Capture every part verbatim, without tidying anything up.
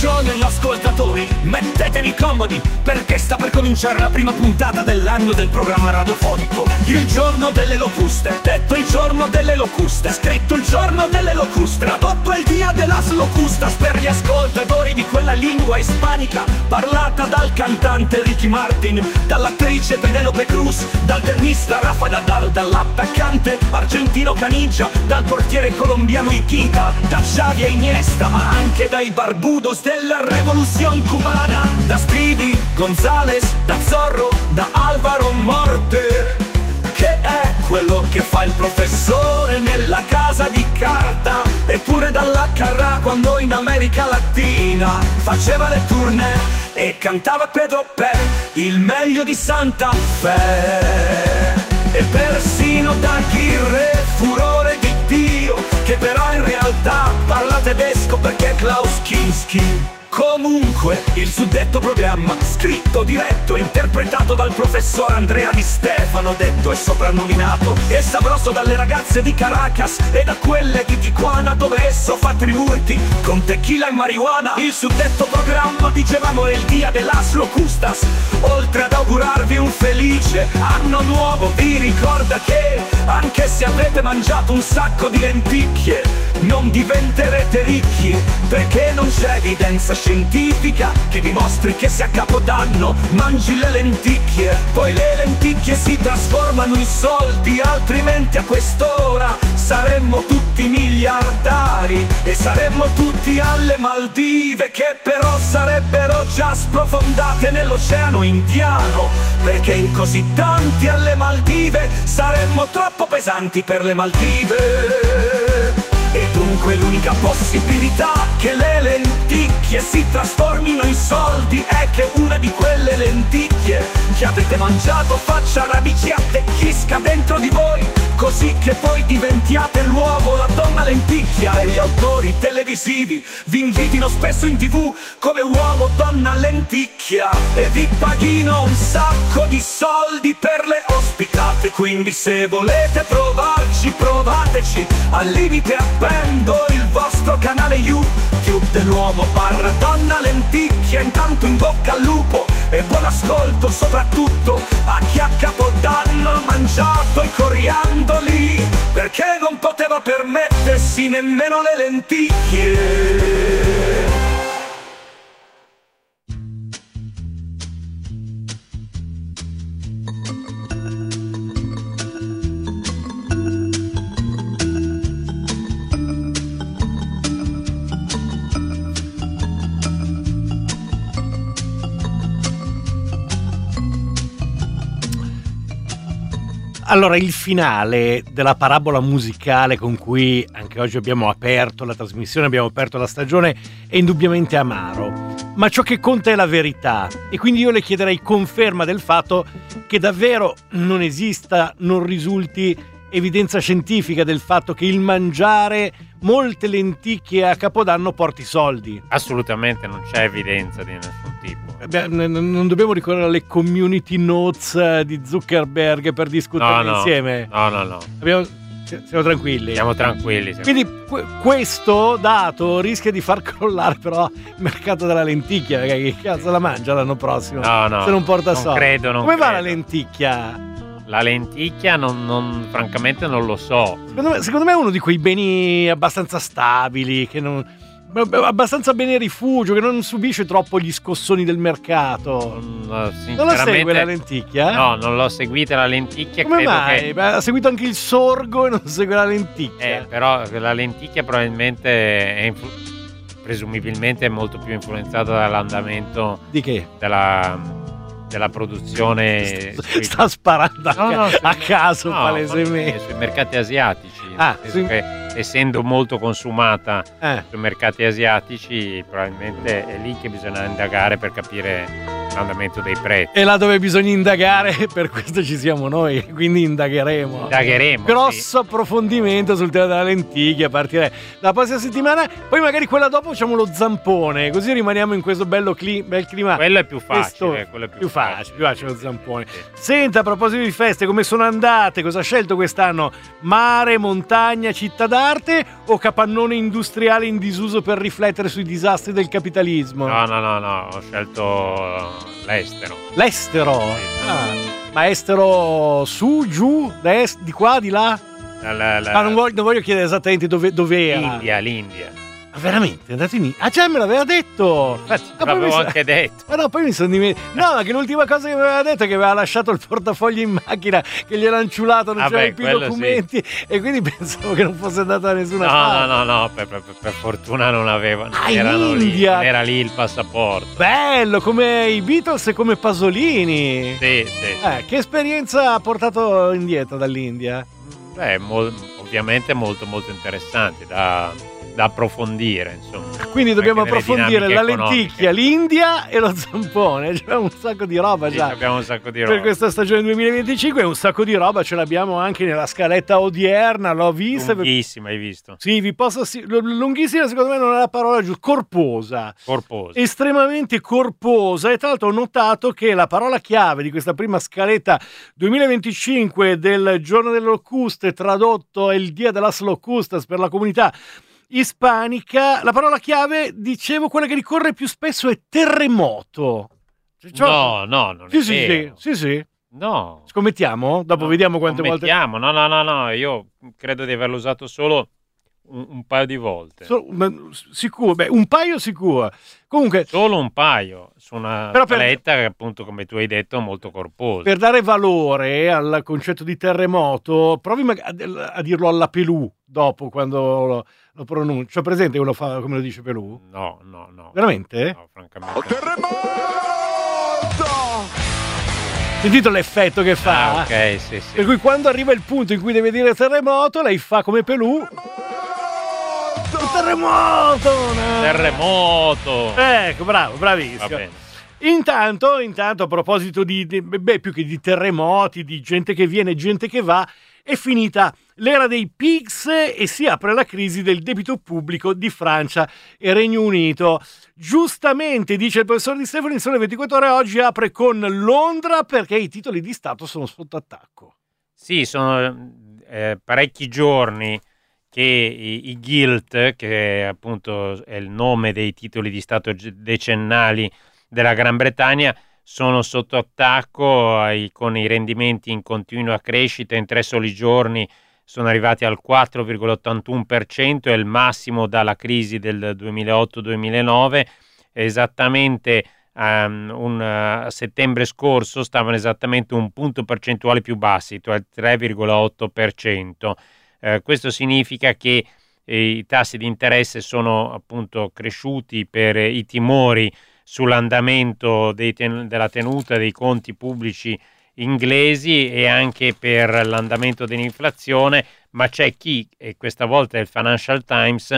Buongiorno ascoltatori, mettetevi comodi, perché sta per cominciare la prima puntata dell'anno del programma radiofonico. Il giorno delle locuste, detto il giorno delle locuste, scritto il giorno delle locuste, tradotto il dia de las locustas per gli ascoltatori di quella lingua ispanica parlata dal cantante Ricky Martin, dall'attrice Penelope Cruz, dal tennista Rafa Nadal, dall'attaccante argentino Caniggia, dal portiere colombiano Iquita, da Xavi e Iniesta, ma anche dai barbudos della Revolución Cubana, da Speedy Gonzales, da Zorro, da Alvaro Morte, che è quello che fa il professore nella casa di carta, eppure dalla Carrà quando in America Latina faceva le tournée e cantava Pedro per il meglio di Santa Fe, e persino da Aguirre, furore di Dio, che però in realtà parla tedesco perché è Klaus Kinski. Comunque, il suddetto programma, scritto, diretto e interpretato dal professor Andrea Di Stefano, detto e soprannominato e sabroso dalle ragazze di Caracas e da quelle di Tijuana, dove esso fa tributi con tequila e marijuana. Il suddetto programma, dicevamo, è il dia de las locustas. Oltre ad augurarvi un felice anno nuovo, vi ricorda che anche se avete mangiato un sacco di lenticchie non diventerete ricchi, perché non c'è evidenza scientifica che dimostri che se a Capodanno mangi le lenticchie poi le lenticchie si trasformano in soldi, altrimenti a quest'ora saremmo tutti miliardari e saremmo tutti alle Maldive, che però sarebbero già sprofondate nell'oceano Indiano, perché in così tanti alle Maldive saremmo troppo pesanti per le Maldive. E dunque l'unica possibilità che le lenticchie si trasformino in soldi è che una di quelle lenticchie che avete mangiato faccia radici, attecchisca dentro di voi, così che poi diventiate l'uovo, la donna lenticchia, e gli autori televisivi vi invitino spesso in tv come uomo, donna, lenticchia, e vi paghino un sacco di soldi per le ospitate. Quindi se volete provarci, provateci, al limite appendo il vostro canale YouTube dell'uomo barra donna lenticchia. Intanto in bocca al lupo e buon ascolto, soprattutto a chi a Capodanno ha mangiato i coriandoli, perché non poteva permettersi nemmeno le lenticchie. Allora, il finale della parabola musicale con cui anche oggi abbiamo aperto la trasmissione, abbiamo aperto la stagione, è indubbiamente amaro, ma ciò che conta è la verità, e quindi io le chiederei conferma del fatto che davvero non esista, non risulti evidenza scientifica del fatto che il mangiare molte lenticchie a Capodanno porti soldi. Assolutamente non c'è evidenza di nessun tipo. Beh, non dobbiamo ricorrere alle community notes di Zuckerberg per discutere no, no. insieme. No, no, no. Abbiamo, siamo tranquilli. Siamo tranquilli. Siamo... Quindi questo dato rischia di far crollare però il mercato della lenticchia, perché che cazzo la mangia l'anno prossimo? No, no. Se non porta non soldi. Credo, non Come credo. va la lenticchia? La lenticchia non, non, francamente non lo so. Secondo me, secondo me è uno di quei beni abbastanza stabili, che non, abbastanza bene rifugio, che non subisce troppo gli scossoni del mercato. Non, non la segue la lenticchia? No, non l'ho seguita la lenticchia. Come credo mai? Che... Beh, ha seguito anche il sorgo e non segue la lenticchia. Eh, però la lenticchia probabilmente è influ- presumibilmente è molto più influenzata dall'andamento di che? Della della produzione. Sta, sta sparando a, no, no, ca- a caso no, palesemente sui mercati asiatici, ah, sì. che, essendo molto consumata eh. sui mercati asiatici, probabilmente è lì che bisogna indagare per capire l'andamento dei prezzi. E là dove bisogna indagare, per questo ci siamo noi, quindi indagheremo. Indagheremo. Grosso sì. approfondimento sul tema della lenticchia a partire dalla prossima settimana. Poi magari quella dopo facciamo lo zampone, così rimaniamo in questo bello cli- bel clima. Quello è più facile. Festo- Quello è più, più facile, facile, più facile lo zampone. Sì. Senta, a proposito di feste, come sono andate? Cosa ha scelto quest'anno? Mare, montagna, città d'arte o capannone industriale in disuso per riflettere sui disastri del capitalismo? No, no, no, no, ho scelto l'estero. L'estero? Ah, ma estero su, giù, est, di qua, di là? La, la, la, Ah, non voglio, non voglio chiedere esattamente dove, dove era. L'India, l'India. Ah, veramente? È andato in India? Ah, già me l'aveva detto! Infatti, Ah, poi l'avevo mi so- anche detto. Ma no, poi mi sono dimenticato. No, ma che l'ultima cosa che mi aveva detto è che aveva lasciato il portafoglio in macchina, che gliel'ha inciulato, non Ah, c'erano beh, più i quello documenti. E quindi pensavo che non fosse andato da nessuna No, parte. no, no, no, per, per- per fortuna non avevo. Non Ah, in erano lì, India! non era lì il passaporto. Bello, come i Beatles e come Pasolini. Sì, sì. Eh, che esperienza ha portato indietro dall'India? Beh, mol- ovviamente molto, molto interessante da, da approfondire, insomma. Quindi dobbiamo Anche nelle approfondire la dinamiche lenticchia, economiche. l'India e lo zampone. C'è un sacco di roba Sì, già. abbiamo un sacco di Per roba. questa stagione duemilaventicinque e un sacco di roba ce l'abbiamo anche nella scaletta odierna, l'ho vista. Lunghissima, hai visto? Sì, vi posso sì, l- lunghissima secondo me non è la parola giusta, corposa. Corposo. Estremamente corposa e tra l'altro ho notato che la parola chiave di questa prima scaletta duemilaventicinque del giorno delle locuste, tradotto è il dia de las locustas per la comunità ispanica, la parola chiave, dicevo, quella che ricorre più spesso è terremoto. Cioè, No, no, non sì, è sì, sì, vero. sì, sì. No. Scommettiamo? Dopo No, vediamo quante volte. scommettiamo. No, no, no, no, io credo di averlo usato solo un, un paio di volte. So- ma- sicuro, beh, un paio sicuro. Comunque, Solo un paio su una Però per- scaletta che appunto, come tu hai detto, è molto corposa. per dare valore al concetto di terremoto, provi mag- a, a dirlo alla Pelù dopo quando lo, lo pronuncio. Cioè, presente come lo fa, come lo dice Pelù? No, no, no. Veramente? No, francamente. Sentito l'effetto che fa? Ah, ok, sì, sì. Per cui quando arriva il punto in cui deve dire terremoto, lei fa come Pelù. Terremoto! no? Terremoto. Ecco, bravo, Va bravissimo. bene. Intanto, intanto, a proposito di, di- beh, più che di terremoti, di gente che viene e gente che va, è finita l'era dei P I G S e si apre la crisi del debito pubblico di Francia e Regno Unito. Giustamente, dice il professor Di Stefano, in Sole ventiquattro Ore oggi apre con Londra perché i titoli di Stato sono sotto attacco. Sì, sono eh, parecchi giorni che i, i Gilt, che appunto è il nome dei titoli di Stato ge- decennali della Gran Bretagna, sono sotto attacco ai- con i rendimenti in continua crescita. In tre soli giorni sono arrivati al quattro virgola ottantuno per cento, è il massimo dalla crisi del duemilaotto duemilanove. Esattamente um, un, uh, a settembre scorso stavano esattamente un punto percentuale più bassi, cioè il tre virgola otto per cento. Uh, questo significa che eh, i tassi di interesse sono appunto cresciuti per eh, i timori sull'andamento dei ten- della tenuta dei conti pubblici inglesi e anche per l'andamento dell'inflazione, ma c'è chi, e questa volta il Financial Times,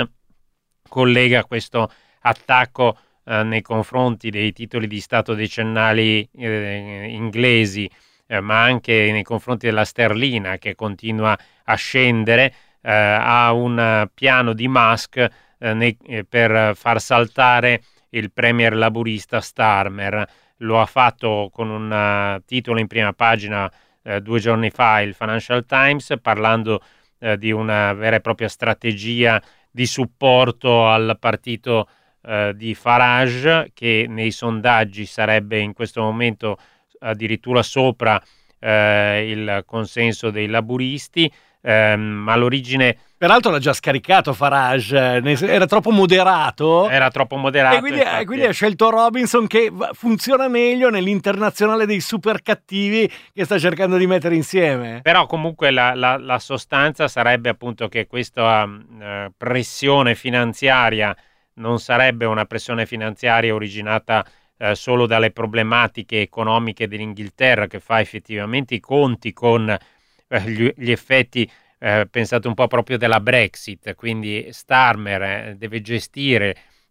collega questo attacco eh, nei confronti dei titoli di Stato decennali eh, inglesi, eh, ma anche nei confronti della sterlina che continua a scendere, eh, a un piano di Musk eh, nei, eh, per far saltare il premier laburista Starmer. Lo ha fatto con un uh, titolo in prima pagina uh, due giorni fa il Financial Times, parlando uh, di una vera e propria strategia di supporto al partito uh, di Farage, che nei sondaggi sarebbe in questo momento addirittura sopra uh, il consenso dei laburisti, um, ma all'origine Peraltro l'ha già scaricato Farage, ne- era troppo moderato. era troppo moderato. E quindi, infatti. e quindi ha scelto Robinson, che va- funziona meglio nell'internazionale dei super cattivi che sta cercando di mettere insieme. Però comunque la, la- la sostanza sarebbe appunto che questa eh, pressione finanziaria non sarebbe una pressione finanziaria originata eh, solo dalle problematiche economiche dell'Inghilterra, che fa effettivamente i conti con eh, gli, gli effetti, eh, pensate un po' proprio della Brexit, quindi Starmer eh, deve gestire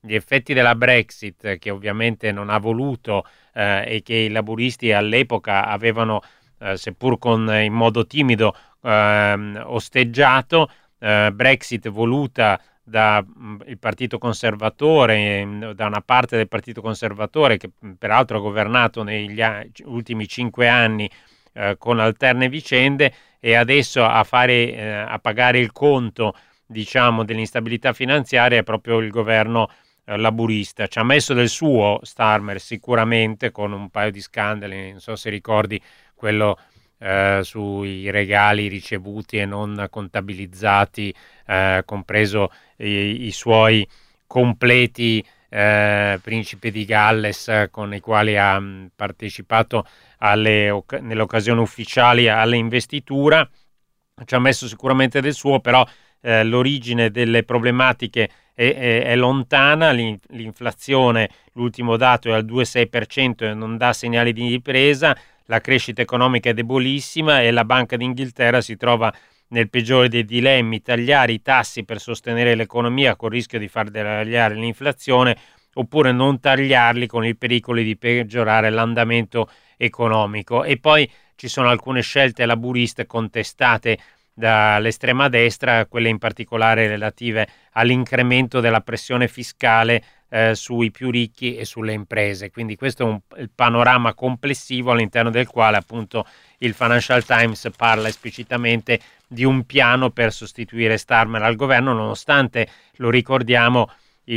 gli effetti della Brexit, che ovviamente non ha voluto eh, e che i laburisti all'epoca avevano, eh, seppur con, in modo timido, eh, osteggiato, eh, Brexit voluta dal Partito Conservatore, da una parte del Partito Conservatore che peraltro ha governato negli a- ultimi cinque anni eh, con alterne vicende, e adesso a, fare, eh, a pagare il conto, diciamo, dell'instabilità finanziaria è proprio il governo eh, laburista. Ci ha messo del suo Starmer sicuramente, con un paio di scandali, non so se ricordi quello eh, sui regali ricevuti e non contabilizzati, eh, compreso i, i suoi completi eh, principe di Galles con i quali ha mh, partecipato alle, nelle occasioni ufficiali alle investiture. Ci ha messo sicuramente del suo, però eh, l'origine delle problematiche è, è, è lontana. L'in, l'inflazione, l'ultimo dato, è al due virgola sei per cento e non dà segnali di ripresa, la crescita economica è debolissima e la Banca d'Inghilterra si trova nel peggiore dei dilemmi: tagliare i tassi per sostenere l'economia col rischio di far deragliare l'inflazione, oppure non tagliarli con il pericolo di peggiorare l'andamento economico. E poi ci sono alcune scelte laburiste contestate dall'estrema destra, quelle in particolare relative all'incremento della pressione fiscale eh, sui più ricchi e sulle imprese. Quindi questo è un, il panorama complessivo all'interno del quale appunto il Financial Times parla esplicitamente di un piano per sostituire Starmer al governo, nonostante, lo ricordiamo,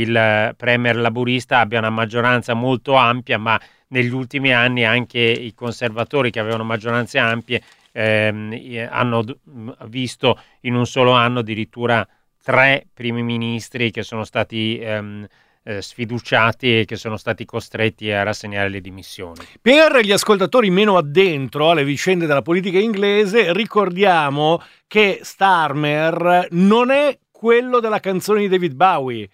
il premier laburista abbia una maggioranza molto ampia, ma negli ultimi anni anche i conservatori, che avevano maggioranze ampie, ehm, hanno visto in un solo anno addirittura tre primi ministri che sono stati ehm, eh, sfiduciati e che sono stati costretti a rassegnare le dimissioni. Per gli ascoltatori meno addentro alle vicende della politica inglese, ricordiamo che Starmer non è quello della canzone di David Bowie.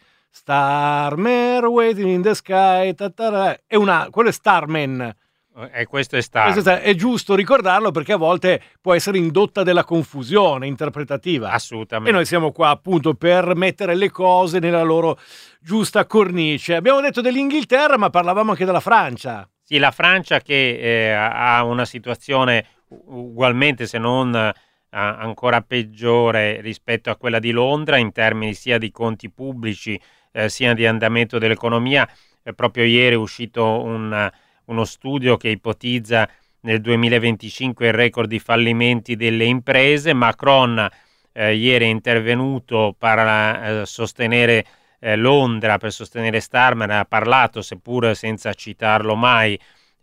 Starmer waiting in the sky, tatara, è una, quello è Starman. E questo è Starmer. Questo è, è giusto ricordarlo, perché a volte può essere indotta della confusione interpretativa. Assolutamente. E noi siamo qua appunto per mettere le cose nella loro giusta cornice. Abbiamo detto dell'Inghilterra, ma parlavamo anche della Francia. Sì, la Francia che eh, ha una situazione ugualmente, se non eh, ancora peggiore rispetto a quella di Londra, in termini sia di conti pubblici eh, sia di andamento dell'economia. Eh, proprio ieri è uscito un, uno studio che ipotizza nel duemilaventicinque il record di fallimenti delle imprese. Macron eh, ieri è intervenuto per eh, sostenere eh, Londra, per sostenere Starmer, ha parlato, seppur senza citarlo mai,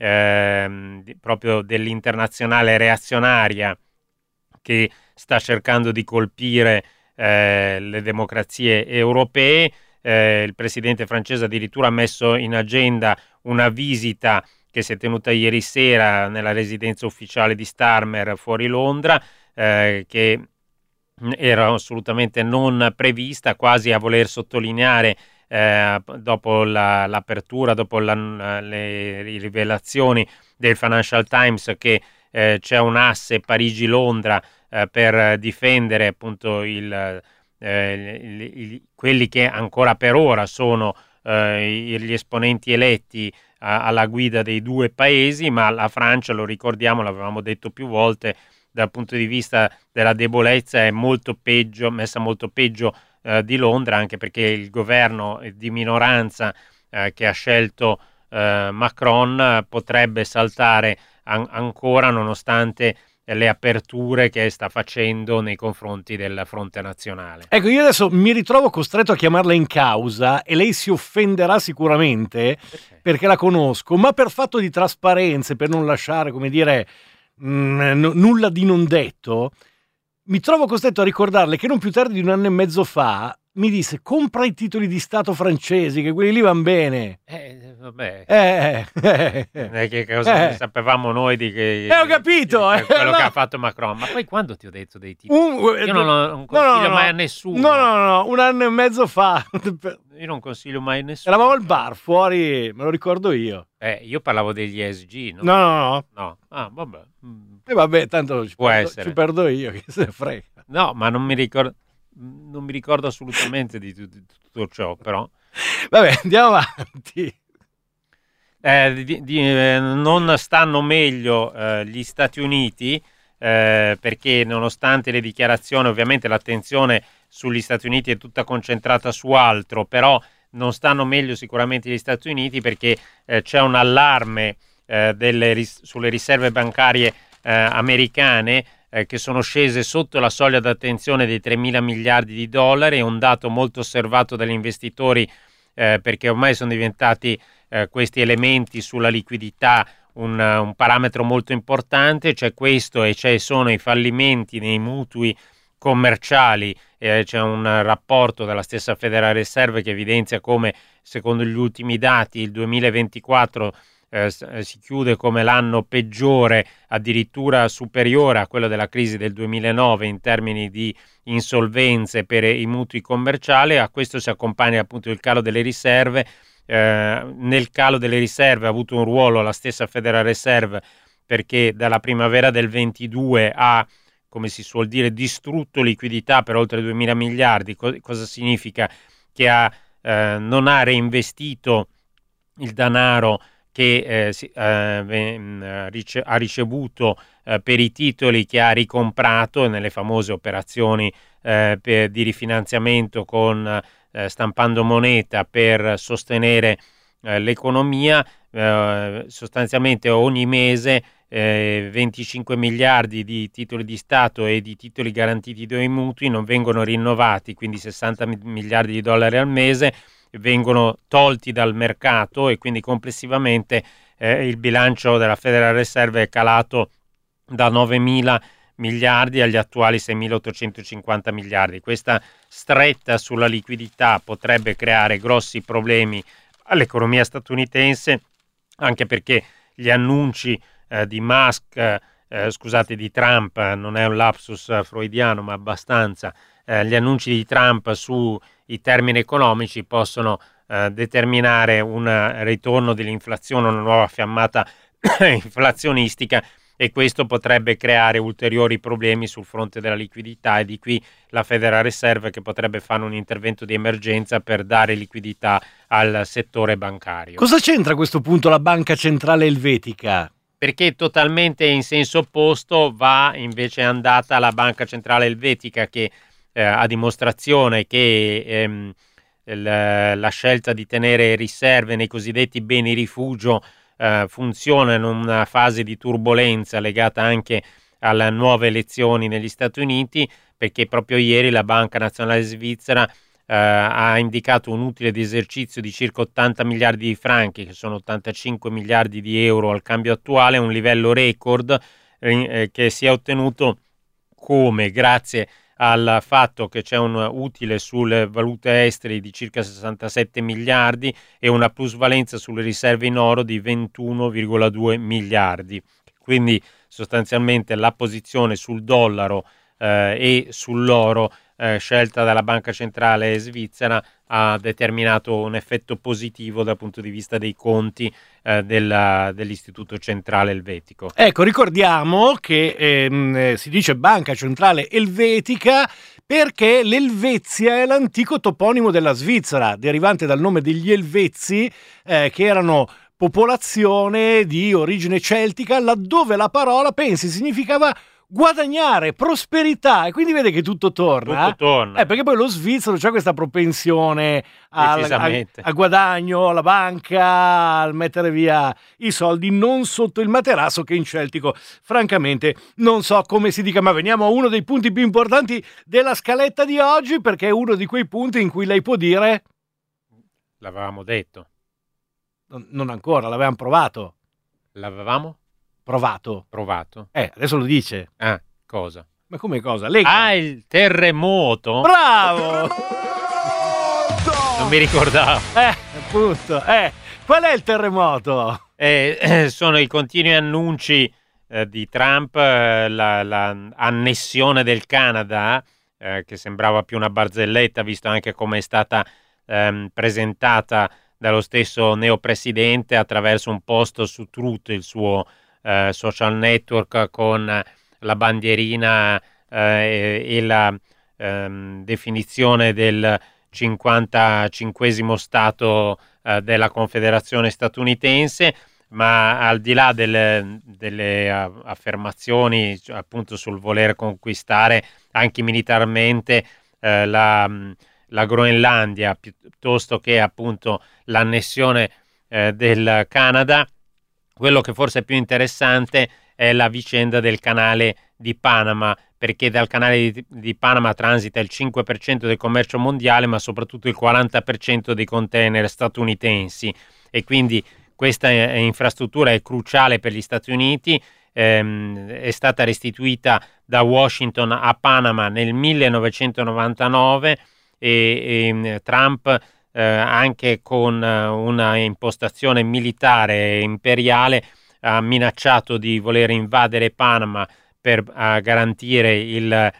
eh, di, proprio dell'internazionale reazionaria che sta cercando di colpire eh, le democrazie europee. Eh, il presidente francese addirittura ha messo in agenda una visita che si è tenuta ieri sera nella residenza ufficiale di Starmer fuori Londra, eh, che era assolutamente non prevista, quasi a voler sottolineare eh, dopo la, l'apertura, dopo la, le rivelazioni del Financial Times, che eh, c'è un asse Parigi-Londra eh, per difendere appunto il Eh, il, il, quelli che ancora per ora sono eh, gli esponenti eletti a, alla guida dei due paesi. Ma la Francia, lo ricordiamo, l'avevamo detto più volte, dal punto di vista della debolezza è molto peggio, messa molto peggio eh, di Londra, anche perché il governo di minoranza eh, che ha scelto eh, Macron potrebbe saltare an- ancora, nonostante le aperture che sta facendo nei confronti del fronte nazionale. Ecco, io adesso mi ritrovo costretto a chiamarla in causa e lei si offenderà sicuramente, perché, perché la conosco, ma per fatto di trasparenza, per non lasciare, come dire, mh, n- nulla di non detto, mi trovo costretto a ricordarle che non più tardi di un anno e mezzo fa mi disse: compra i titoli di Stato francesi, che quelli lì van bene. Eh, vabbè. Eh, eh, eh, che cosa eh. sapevamo noi di che... Eh, ho capito. Di, di, quello eh, che no. ha fatto Macron. Ma poi quando ti ho detto dei titoli? Un, Io non, ho, non consiglio no, no, mai no. a nessuno. No, no, no, un anno e mezzo fa. Io non consiglio mai a nessuno. Eravamo al bar fuori, me lo ricordo io. Eh, io parlavo degli E S G, no? No, no, no. No. Ah, vabbè. E vabbè, tanto ci Può perdo, essere. ci perdo io, che se ne frega. No, ma non mi ricordo, non mi ricordo assolutamente di, di, di tutto ciò, però Vabbè, andiamo avanti. Eh, di, di, eh, non stanno meglio eh, gli Stati Uniti, eh, perché nonostante le dichiarazioni, ovviamente l'attenzione sugli Stati Uniti è tutta concentrata su altro, però non stanno meglio sicuramente gli Stati Uniti, perché eh, c'è un allarme eh, delle ris- sulle riserve bancarie eh, americane eh, che sono scese sotto la soglia d'attenzione dei tremila miliardi di dollari. È un dato molto osservato dagli investitori, eh, perché ormai sono diventati eh, questi elementi sulla liquidità un, un parametro molto importante. C'è questo e ci sono i fallimenti nei mutui commerciali. Eh, c'è un rapporto della stessa Federal Reserve che evidenzia come, secondo gli ultimi dati, il duemilaventiquattro eh, si chiude come l'anno peggiore, addirittura superiore a quello della crisi del duemilanove in termini di insolvenze per i mutui commerciali. A questo si accompagna appunto il calo delle riserve. Eh, nel calo delle riserve ha avuto un ruolo la stessa Federal Reserve, perché dalla primavera del ventidue ha, come si suol dire, distrutto liquidità per oltre duemila miliardi. Co- cosa significa? Che ha, eh, non ha reinvestito il denaro che eh, si, eh, rice- ha ricevuto eh, per i titoli che ha ricomprato nelle famose operazioni eh, per, di rifinanziamento con eh, stampando moneta per sostenere eh, l'economia. Eh, sostanzialmente ogni mese eh, venticinque miliardi di titoli di Stato e di titoli garantiti dai mutui non vengono rinnovati, quindi sessanta miliardi di dollari al mese vengono tolti dal mercato, e quindi complessivamente eh, il bilancio della Federal Reserve è calato da novemila miliardi agli attuali seimilaottocentocinquanta miliardi. Questa stretta sulla liquidità potrebbe creare grossi problemi all'economia statunitense, anche perché gli annunci eh, di Musk, eh, scusate, di Trump, non è un lapsus freudiano ma abbastanza, eh, gli annunci di Trump sui termini economici possono eh, determinare un ritorno dell'inflazione, una nuova fiammata inflazionistica, e questo potrebbe creare ulteriori problemi sul fronte della liquidità, e di qui la Federal Reserve che potrebbe fare un intervento di emergenza per dare liquidità al settore bancario. Cosa c'entra a questo punto la Banca Centrale Elvetica? Perché totalmente in senso opposto va invece andata la Banca Centrale Elvetica, che eh, a dimostrazione che ehm, la, la scelta di tenere riserve nei cosiddetti beni rifugio Uh, funziona in una fase di turbolenza legata anche alle nuove elezioni negli Stati Uniti, perché proprio ieri la Banca Nazionale Svizzera uh, ha indicato un utile di esercizio di circa ottanta miliardi di franchi, che sono ottantacinque miliardi di euro al cambio attuale, un livello record eh, che si è ottenuto come grazie al fatto che c'è un utile sulle valute estere di circa sessantasette miliardi e una plusvalenza sulle riserve in oro di ventuno virgola due miliardi. Quindi sostanzialmente la posizione sul dollaro eh, e sull'oro eh, scelta dalla Banca Centrale Svizzera ha determinato un effetto positivo dal punto di vista dei conti eh, della, dell'Istituto Centrale Elvetico. Ecco, ricordiamo che ehm, si dice Banca Centrale Elvetica perché l'Elvezia è l'antico toponimo della Svizzera, derivante dal nome degli Elvezi, eh, che erano popolazione di origine celtica, laddove la parola, pensi, significava guadagnare, prosperità, e quindi vede che tutto torna. Tutto torna. Eh, perché poi lo svizzero c'ha questa propensione al, al, al guadagno, alla banca, al mettere via i soldi, non sotto il materasso, che in celtico francamente non so come si dica. Ma veniamo a uno dei punti più importanti della scaletta di oggi, perché è uno di quei punti in cui lei può dire: l'avevamo detto. Non, non ancora, l'avevamo provato. L'avevamo? Provato. Provato. Eh, adesso lo dice. Ah, cosa? Ma come cosa? Lega. Ah, il terremoto? Bravo! Non mi ricordavo. Eh, appunto. Eh, qual è il terremoto? Eh, eh, sono i continui annunci eh, di Trump, eh, la, la annessione del Canada, eh, che sembrava più una barzelletta, visto anche come è stata ehm, presentata dallo stesso neopresidente attraverso un post su Truth, il suo eh, social network, con la bandierina eh, e, e la ehm, definizione del cinquantacinquesimo stato eh, della Confederazione statunitense, ma al di là delle, delle affermazioni appunto sul voler conquistare anche militarmente eh, la, la Groenlandia piuttosto che appunto l'annessione eh, del Canada, quello che forse è più interessante è la vicenda del canale di Panama, perché dal canale di, di Panama transita il cinque per cento del commercio mondiale, ma soprattutto il quaranta per cento dei container statunitensi, e quindi questa infrastruttura è cruciale per gli Stati Uniti. Ehm, è stata restituita da Washington a Panama nel millenovecentonovantanove e, e Trump, eh, anche con una impostazione militare imperiale, ha minacciato di voler invadere Panama per garantire il,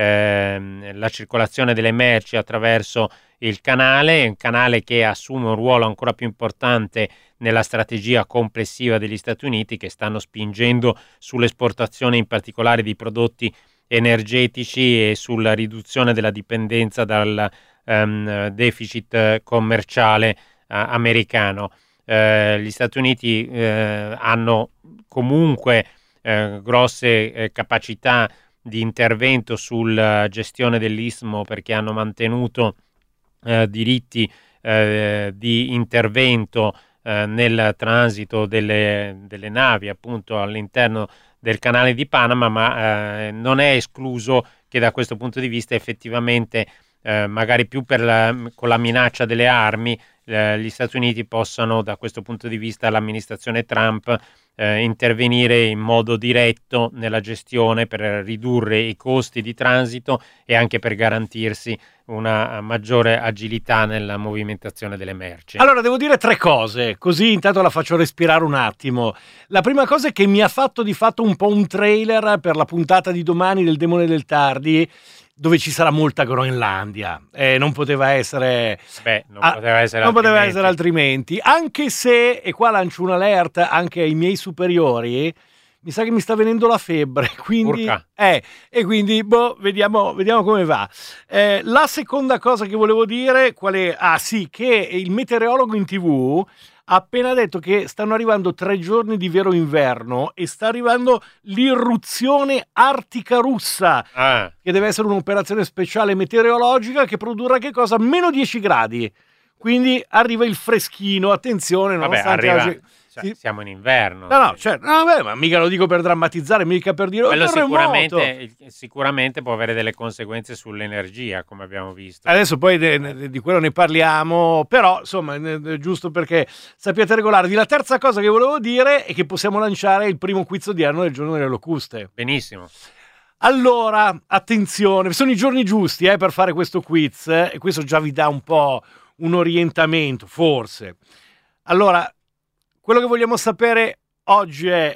eh, la circolazione delle merci attraverso il canale, un canale che assume un ruolo ancora più importante nella strategia complessiva degli Stati Uniti, che stanno spingendo sull'esportazione in particolare di prodotti energetici e sulla riduzione della dipendenza dal um, deficit commerciale uh, americano. Uh, gli Stati Uniti uh, hanno comunque uh, grosse uh, capacità di intervento sulla gestione dell'Istmo, perché hanno mantenuto uh, diritti uh, di intervento uh, nel transito delle, delle navi appunto all'interno del canale di Panama, ma uh, non è escluso che da questo punto di vista effettivamente uh, magari più per la, con la minaccia delle armi gli Stati Uniti possano, da questo punto di vista, l'amministrazione Trump eh, intervenire in modo diretto nella gestione per ridurre i costi di transito e anche per garantirsi una maggiore agilità nella movimentazione delle merci. Allora, devo dire tre cose, così intanto la faccio respirare un attimo. La prima cosa è che mi ha fatto di fatto un po' un trailer per la puntata di domani del Demone del Tardi, dove ci sarà molta Groenlandia, eh, non poteva essere Beh, non poteva essere, ah, non altrimenti. poteva essere altrimenti, anche se, e qua lancio un alert anche ai miei superiori, mi sa che mi sta venendo la febbre, quindi, eh, e quindi boh, vediamo, vediamo come va. Eh, la seconda cosa che volevo dire, qual è? Ah sì, che il meteorologo in tv ha appena detto che stanno arrivando tre giorni di vero inverno e sta arrivando l'irruzione artica russa, ah. che deve essere un'operazione speciale meteorologica che produrrà che cosa? Meno dieci gradi. Quindi arriva il freschino, attenzione, Vabbè, nonostante arriva, oggi... cioè, sì. siamo in inverno. No, no, cioè, no, beh, ma mica lo dico per drammatizzare, mica per dire... Quello oh, sicuramente, sicuramente può avere delle conseguenze sull'energia, come abbiamo visto. Adesso poi de, de, di quello ne parliamo, però insomma è giusto perché sappiate regolarvi. La terza cosa che volevo dire è che possiamo lanciare il primo quiz odierno del giorno delle locuste. Benissimo. Allora, attenzione, sono i giorni giusti eh, per fare questo quiz eh, e questo già vi dà un po' un orientamento, forse. Allora, quello che vogliamo sapere oggi è: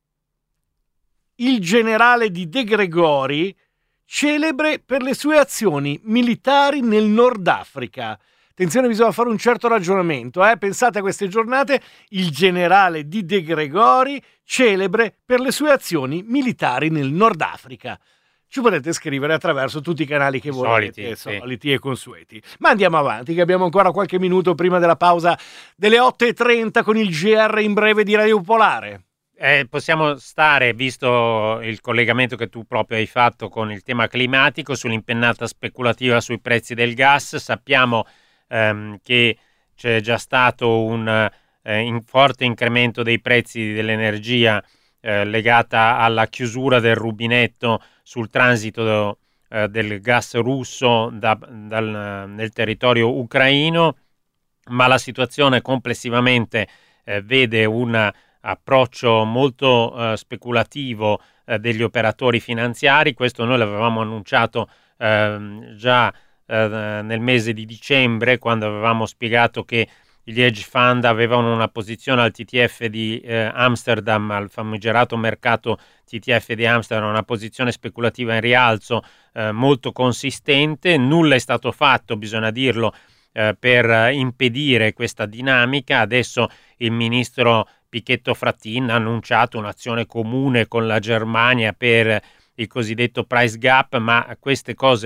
il generale di De Gregori, celebre per le sue azioni militari nel Nord Africa. Attenzione, bisogna fare un certo ragionamento. Eh? Pensate a queste giornate, il generale di De Gregori, celebre per le sue azioni militari nel Nord Africa. Ci potete scrivere attraverso tutti i canali che volete, soliti, soliti sì. e consueti. Ma andiamo avanti, che abbiamo ancora qualche minuto prima della pausa delle otto e trenta con il G R in breve di Radio Popolare. Eh, possiamo stare, visto il collegamento che tu proprio hai fatto con il tema climatico, sull'impennata speculativa sui prezzi del gas. Sappiamo ehm, che c'è già stato un eh, in forte incremento dei prezzi dell'energia eh, legata alla chiusura del rubinetto sul transito eh, del gas russo da, dal, nel territorio ucraino, ma la situazione complessivamente eh, vede un approccio molto uh, speculativo uh, degli operatori finanziari. Questo noi l'avevamo annunciato uh, già uh, nel mese di dicembre, quando avevamo spiegato che gli hedge fund avevano una posizione al T T F di uh, Amsterdam, al famigerato mercato T T F di Amsterdam, una posizione speculativa in rialzo uh, molto consistente. Nulla è stato fatto, bisogna dirlo, uh, per impedire questa dinamica. Adesso il ministro Pichetto Fratin ha annunciato un'azione comune con la Germania per il cosiddetto price gap, ma queste cose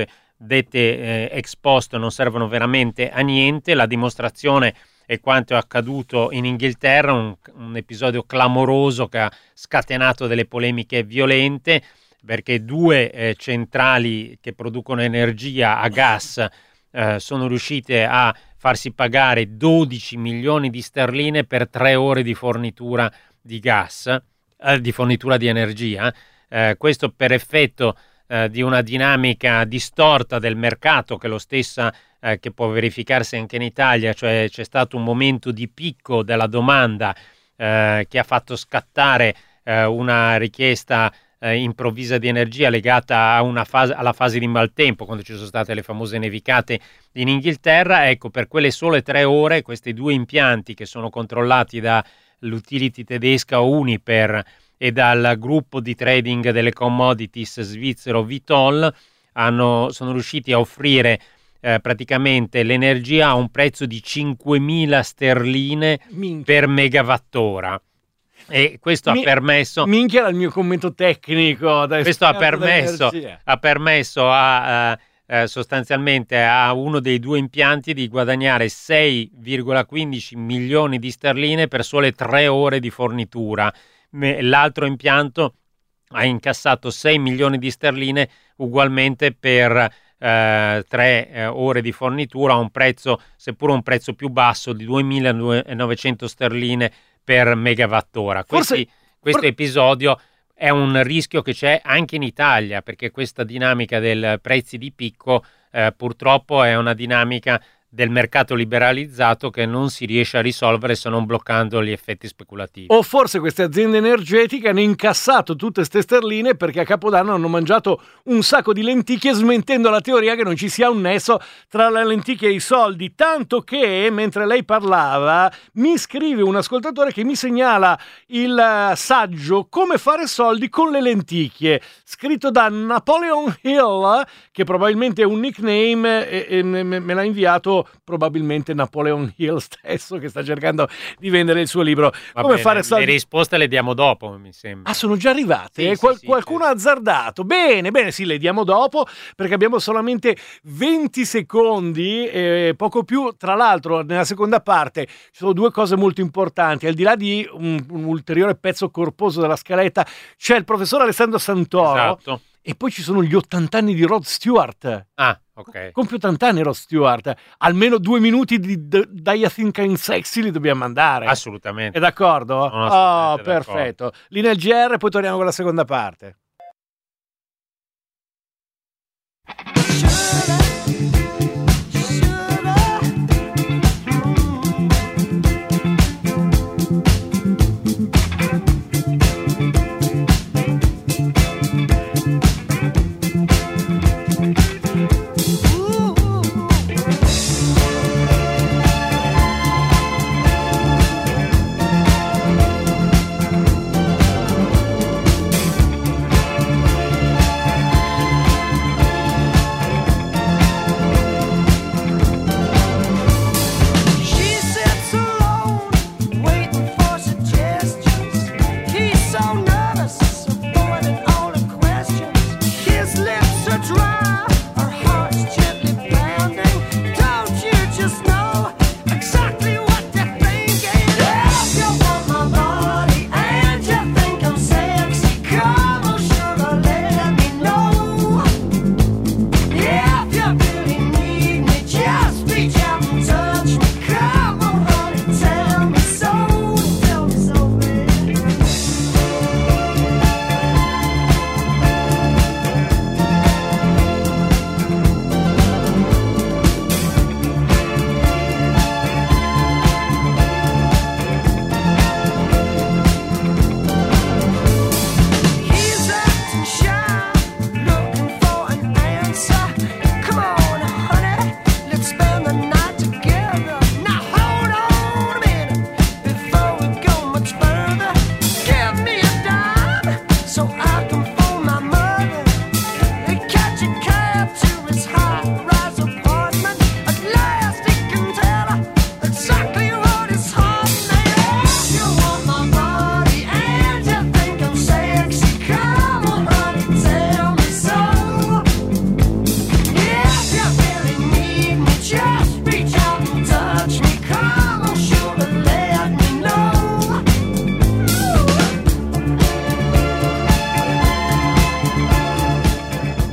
dette eh, ex post non servono veramente a niente. La dimostrazione è quanto è accaduto in Inghilterra, un, un episodio clamoroso che ha scatenato delle polemiche violente, perché due eh, centrali che producono energia a gas eh, sono riuscite a farsi pagare dodici milioni di sterline per tre ore di fornitura di gas, eh, di fornitura di energia. Eh, questo per effetto eh, di una dinamica distorta del mercato, che è lo stessa eh, che può verificarsi anche in Italia, cioè c'è stato un momento di picco della domanda eh, che ha fatto scattare eh, una richiesta eh, improvvisa di energia legata a una fase, alla fase di maltempo, quando ci sono state le famose nevicate in Inghilterra. Ecco, per quelle sole tre ore questi due impianti, che sono controllati dall'utility tedesca Uniper e dal gruppo di trading delle commodities svizzero Vitol, hanno, sono riusciti a offrire eh, praticamente l'energia a un prezzo di cinquemila sterline Minchia. per megawattora. E questo Mi, ha permesso minchia era il mio commento tecnico, questo ha permesso, ha permesso a, a, a sostanzialmente a uno dei due impianti di guadagnare sei virgola quindici milioni di sterline per sole tre ore di fornitura. L'altro impianto ha incassato sei milioni di sterline ugualmente per eh, tre eh, ore di fornitura a un prezzo, seppur un prezzo più basso, di duemilanovecento sterline per megawattora. Forse, Questi, questo for... episodio è un rischio che c'è anche in Italia, perché questa dinamica del prezzi di picco eh, purtroppo è una dinamica del mercato liberalizzato che non si riesce a risolvere se non bloccando gli effetti speculativi. O forse queste aziende energetiche hanno incassato tutte ste sterline perché a Capodanno hanno mangiato un sacco di lenticchie, smentendo la teoria che non ci sia un nesso tra le lenticchie e i soldi, tanto che mentre lei parlava mi scrive un ascoltatore che mi segnala il saggio Come fare soldi con le lenticchie, scritto da Napoleon Hill, che probabilmente è un nickname, e, e me, me l'ha inviato probabilmente Napoleon Hill stesso, che sta cercando di vendere il suo libro. Va Come bene, fare soldi? Le risposte le diamo dopo, mi sembra. Ah, sono già arrivate? Sì, Qual- sì, qualcuno certo. ha azzardato. Bene, bene, sì, le diamo dopo, perché abbiamo solamente venti secondi, eh, poco più. Tra l'altro, nella seconda parte ci sono due cose molto importanti. Al di là di un, un ulteriore pezzo corposo della scaletta, c'è il professor Alessandro Santoro. Esatto. E poi ci sono gli ottanta anni di Rod Stewart. Ah, ok. Compie ottanta anni Rod Stewart. Almeno due minuti di D- I Think I'm Sexy li dobbiamo mandare. Assolutamente. È d'accordo? Sono Oh, assolutamente perfetto. d'accordo. Lì nel G R, poi torniamo con la seconda parte.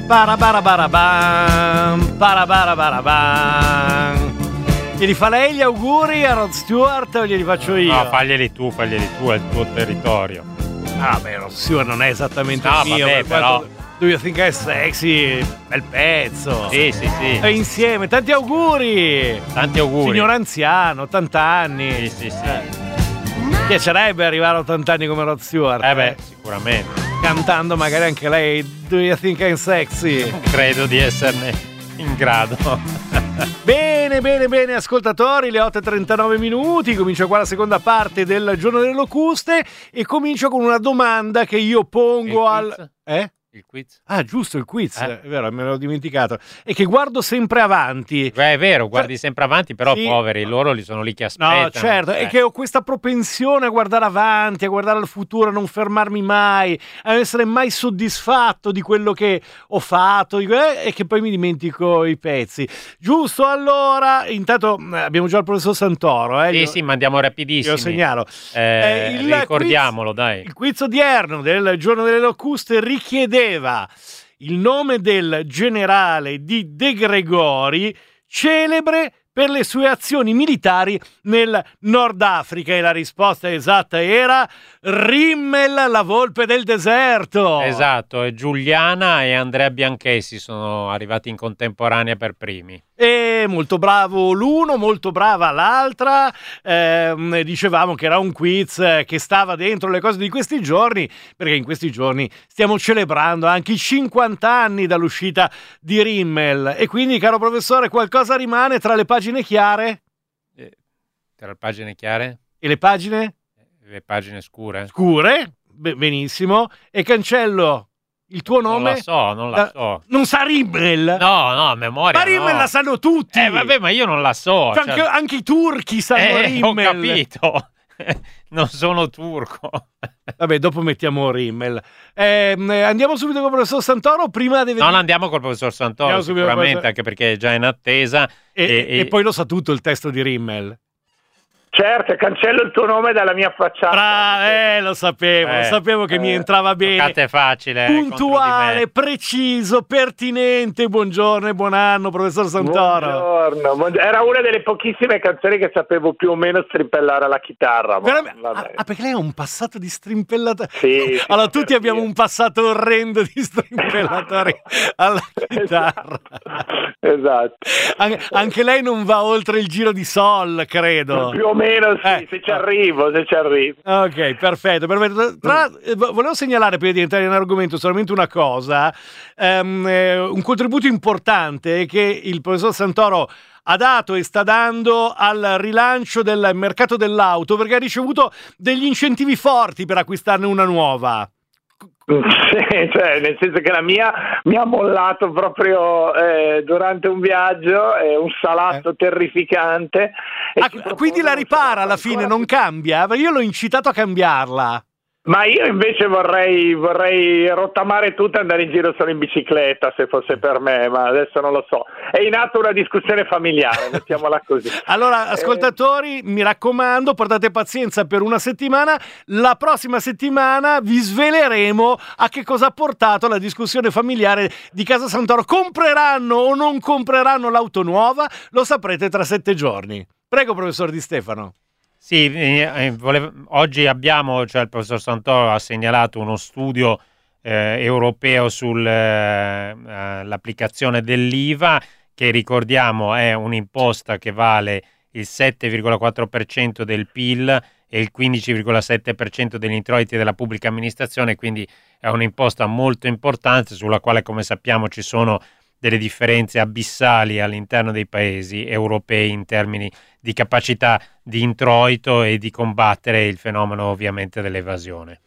Parabarabarabam, parabarabarabam. Glieli fa lei gli auguri a Rod Stewart o glieli faccio io? No, faglieli tu, faglieli tu, è il tuo territorio. Ah, beh, Rod Stewart non è esattamente no, il mio. Vabbè, però... Do You Think I'm Sexy? Bel pezzo. Sì, sì, sì. E insieme, tanti auguri. Tanti auguri. Signor anziano, ottanta anni. Sì, sì, sì. Eh. Piacerebbe arrivare a ottanta anni come Rod Stewart. Eh beh, sicuramente. Cantando magari anche lei Do You Think I'm Sexy? Credo di esserne in grado. Bene, bene, bene, ascoltatori, le otto e trentanove minuti, comincia qua la seconda parte del Giorno delle Locuste e comincio con una domanda che io pongo al... Eh? Il quiz? Ah, giusto, il quiz, eh? è vero, me l'ho dimenticato. E che guardo sempre avanti. Beh, è vero, guardi Cioè, sempre avanti, però sì. Poveri, loro li sono lì che aspettano. No, certo, eh. è che ho questa propensione a guardare avanti, a guardare al futuro, a non fermarmi mai, a non essere mai soddisfatto di quello che ho fatto di que- e che poi mi dimentico i pezzi. Giusto, allora, intanto abbiamo già il professor Santoro. Eh, Sì, io, sì, ma andiamo rapidissimi. Io segnalo. Eh, Eh, il ricordiamolo, quiz, dai. Il quiz odierno del Giorno delle Locuste richiedeva il nome del generale di De Gregori, celebre per le sue azioni militari nel Nord Africa, e la risposta esatta era Rimmel, la volpe del deserto. Esatto, e Giuliana e Andrea Bianchessi sono arrivati in contemporanea per primi. E molto bravo l'uno, molto brava l'altra. Eh, dicevamo che era un quiz che stava dentro le cose di questi giorni, perché in questi giorni stiamo celebrando anche i cinquanta anni dall'uscita di Rimmel. E quindi, caro professore, qualcosa rimane tra le pagine chiare? Eh, tra le pagine chiare? E le pagine? Le pagine scure? Scure, Be- benissimo. E cancello il tuo nome? Non la so, non la so. Non sa Rimmel? No, no, a memoria Ma Rimmel no. la sanno tutti. Eh, vabbè, ma io non la so. Cioè, cioè... anche, anche i turchi sanno eh, Rimmel. Ho capito. Non sono turco. Vabbè, dopo mettiamo Rimmel. Eh, andiamo subito con il professor Santoro. Prima deve... Non andiamo col professor Santoro, Andiamo subito sicuramente, col- anche perché è già in attesa. E, e, e poi lo sa tutto il testo di Rimmel. Certo, cancello il tuo nome dalla mia facciata. Bra- eh, lo sapevo, Eh, lo sapevo che eh, mi entrava bene. Toccate facile. eh, Puntuale, contro preciso, pertinente. Buongiorno e buon anno, professor Santoro. Buongiorno, buongiorno. Era una delle pochissime canzoni che sapevo più o meno strimpellare alla chitarra. Ma Veramente- vabbè. ah, perché lei ha un passato di strimpellatori? Sì, sì, allora, per tutti abbiamo dire. un passato orrendo di strimpellatori alla chitarra. Esatto. An- anche lei non va oltre il giro di sol, credo. Più o meno sì, Eh, se ci arrivo, se ci arrivo. Ok, perfetto, perfetto. Tra, eh, volevo segnalare, prima di entrare in argomento, solamente una cosa, ehm, eh, un contributo importante che il professor Santoro ha dato e sta dando al rilancio del mercato dell'auto, perché ha ricevuto degli incentivi forti per acquistarne una nuova. Sì, cioè, nel senso che la mia mi ha mollato proprio eh, durante un viaggio, è un salato Eh. terrificante. E Ah, ci propone quindi la un ripara salato alla fine, ancora non più- cambia? Perché io l'ho incitato a cambiarla. Ma io invece vorrei, vorrei rottamare tutto e andare in giro solo in bicicletta, se fosse per me, ma adesso non lo so. È in atto una discussione familiare, mettiamola così. Allora, ascoltatori, mi raccomando, portate pazienza per una settimana. La prossima settimana vi sveleremo a che cosa ha portato la discussione familiare di Casa Santoro. Compreranno o non compreranno l'auto nuova? Lo saprete tra sette giorni. Prego, professor Di Stefano. Sì, eh, volevo- oggi abbiamo, cioè il professor Santoro ha segnalato uno studio eh, europeo sull'applicazione dell'I V A, che ricordiamo è un'imposta che vale il sette virgola quattro per cento del P I L e il quindici virgola sette per cento degli introiti della pubblica amministrazione, quindi è un'imposta molto importante sulla quale, come sappiamo, ci sono delle differenze abissali all'interno dei paesi europei in termini di capacità di introito e di combattere il fenomeno ovviamente dell'evasione.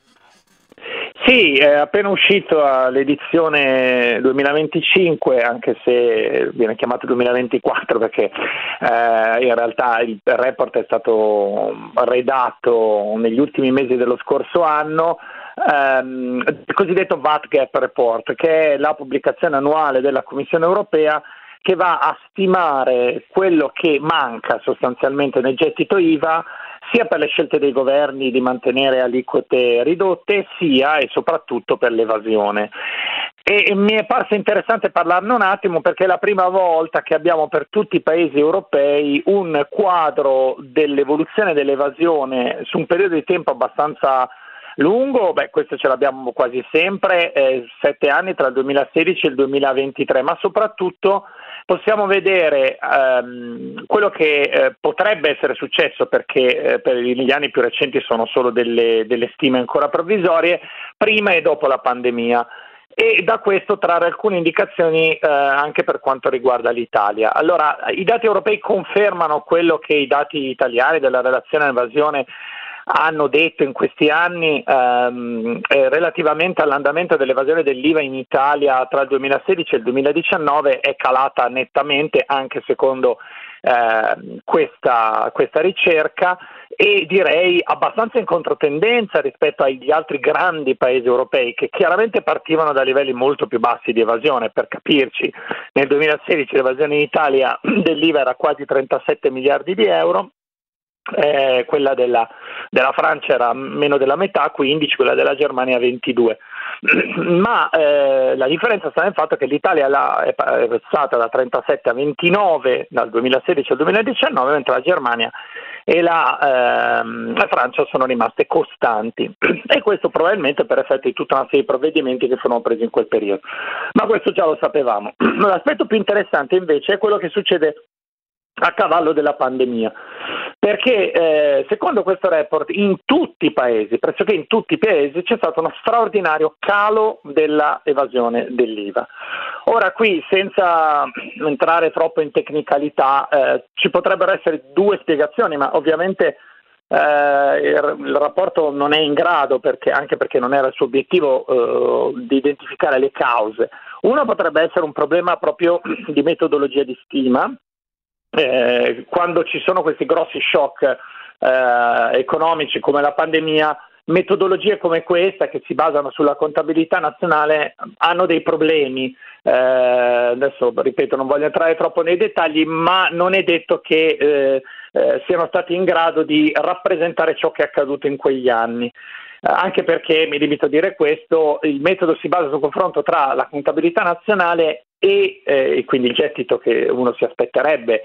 Sì, è appena uscito l'edizione duemilaventicinque, anche se viene chiamato duemilaventiquattro perché eh, in realtà il report è stato redatto negli ultimi mesi dello scorso anno, ehm, il cosiddetto V A T Gap Report, che è la pubblicazione annuale della Commissione Europea che va a stimare quello che manca sostanzialmente nel gettito I V A, sia per le scelte dei governi di mantenere aliquote ridotte, sia e soprattutto per l'evasione. E mi è parso interessante parlarne un attimo perché è la prima volta che abbiamo per tutti i paesi europei un quadro dell'evoluzione dell'evasione su un periodo di tempo abbastanza lungo. Beh, questo ce l'abbiamo quasi sempre, eh, sette anni tra il duemilasedici e il duemilaventitré, ma soprattutto possiamo vedere ehm, quello che eh, potrebbe essere successo, perché eh, per gli anni più recenti sono solo delle, delle stime ancora provvisorie, prima e dopo la pandemia. E da questo trarre alcune indicazioni eh, anche per quanto riguarda l'Italia. Allora, i dati europei confermano quello che i dati italiani della relazione all'evasione hanno detto in questi anni ehm, eh, relativamente all'andamento dell'evasione dell'I V A in Italia tra il duemilasedici e il duemiladiciannove è calata nettamente, anche secondo eh, questa, questa ricerca, e direi abbastanza in controtendenza rispetto agli altri grandi paesi europei che chiaramente partivano da livelli molto più bassi di evasione. Per capirci, nel duemilasedici l'evasione in Italia dell'I V A era quasi trentasette miliardi di euro, eh, quella della, della Francia era meno della metà, quindici, quella della Germania ventidue. Ma eh, la differenza sta nel fatto che l'Italia la, è passata da trentasette a ventinove dal duemilasedici al duemiladiciannove, mentre la Germania e la, ehm, la Francia sono rimaste costanti, e questo probabilmente per effetto di tutta una serie di provvedimenti che furono presi in quel periodo, ma questo già lo sapevamo. L'aspetto più interessante invece è quello che succede a cavallo della pandemia, perché eh, secondo questo report in tutti i paesi, pressoché in tutti i paesi, c'è stato uno straordinario calo della evasione dell'I V A. Ora qui, senza entrare troppo in tecnicalità, eh, ci potrebbero essere due spiegazioni, ma ovviamente eh, il, il rapporto non è in grado, perché, anche perché non era il suo obiettivo, eh, di identificare le cause. Uno potrebbe essere un problema proprio di metodologia di stima. Eh, quando ci sono questi grossi shock eh, economici come la pandemia, metodologie come questa che si basano sulla contabilità nazionale hanno dei problemi. Eh, adesso ripeto, non voglio entrare troppo nei dettagli, ma non è detto che eh, eh, siano stati in grado di rappresentare ciò che è accaduto in quegli anni. Anche perché, mi limito a dire questo, il metodo si basa sul confronto tra la contabilità nazionale e eh, quindi il gettito che uno si aspetterebbe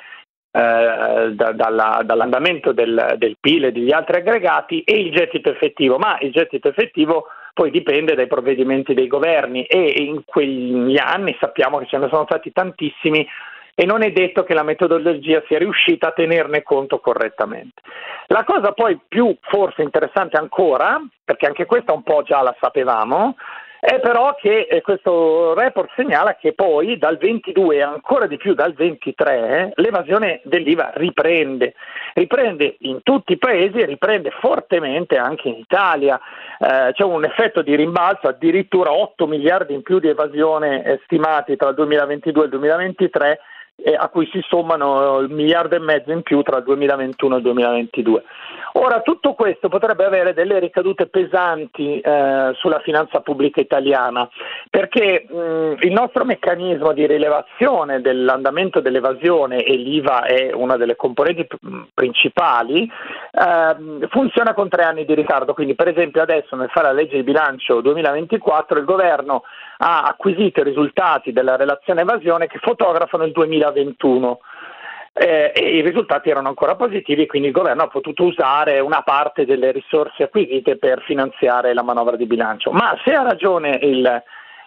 eh, da, dalla, dall'andamento del, del P I L e degli altri aggregati, e il gettito effettivo, ma il gettito effettivo poi dipende dai provvedimenti dei governi, e in quegli anni sappiamo che ce ne sono stati tantissimi e non è detto che la metodologia sia riuscita a tenerne conto correttamente. La cosa poi più forse interessante ancora, perché anche questa un po' già la sapevamo, è però che eh, questo report segnala che poi dal ventidue e ancora di più dal ventitré l'evasione dell'I V A riprende, riprende in tutti i paesi e riprende fortemente anche in Italia. Eh, c'è un effetto di rimbalzo, addirittura otto miliardi in più di evasione eh, stimati tra il duemilaventidue e il duemilaventitré, eh, a cui si sommano il miliardo e mezzo in più tra il duemilaventuno e il duemilaventidue. Ora, tutto questo potrebbe avere delle ricadute pesanti eh, sulla finanza pubblica italiana, perché mh, il nostro meccanismo di rilevazione dell'andamento dell'evasione, e l'I V A è una delle componenti p- principali, eh, funziona con tre anni di ritardo. Quindi, per esempio, adesso nel fare la legge di bilancio duemilaventiquattro il governo ha acquisito i risultati della relazione evasione che fotografano il duemilaventuno. Eh, e i risultati erano ancora positivi, quindi il governo ha potuto usare una parte delle risorse acquisite per finanziare la manovra di bilancio. Ma se ha ragione il eh,